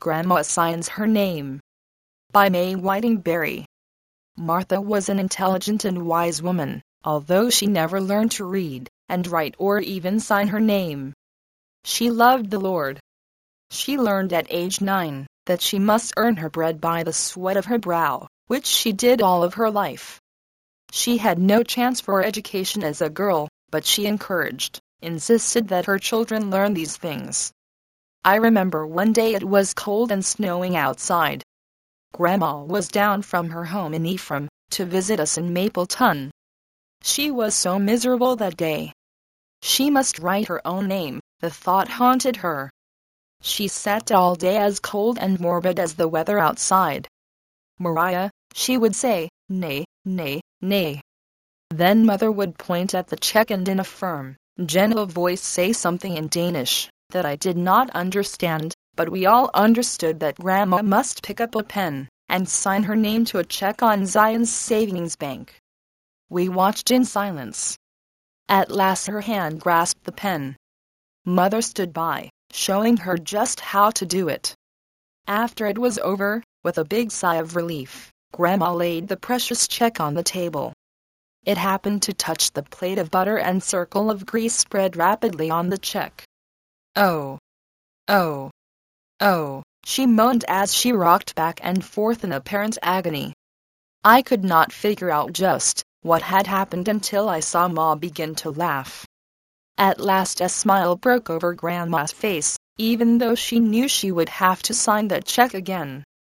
Grandma Signs Her Name. By May Whiting Berry. Martha was an intelligent and wise woman, although she never learned to read and write or even sign her name. She loved the Lord. She learned at age 9 that she must earn her bread by the sweat of her brow, which she did all of her life. She had no chance for education as a girl, but she insisted that her children learn these things. I remember one day it was cold and snowing outside. Grandma was down from her home in Ephraim to visit us in Mapleton. She was so miserable that day. She must write her own name, the thought haunted her. She sat all day as cold and morbid as the weather outside. "Maria," she would say, "nay, nay, nay." Then Mother would point at the check and in a firm, gentle voice say something in Danish that I did not understand, but we all understood that Grandma must pick up a pen and sign her name to a check on Zion's Savings Bank. We watched in silence. At last her hand grasped the pen. Mother stood by, showing her just how to do it. After it was over, with a big sigh of relief, Grandma laid the precious check on the table. It happened to touch the plate of butter and circle of grease spread rapidly on the check. "Oh! Oh! Oh!" she moaned as she rocked back and forth in apparent agony. I could not figure out just what had happened until I saw Ma begin to laugh. At last a smile broke over Grandma's face, even though she knew she would have to sign that check again.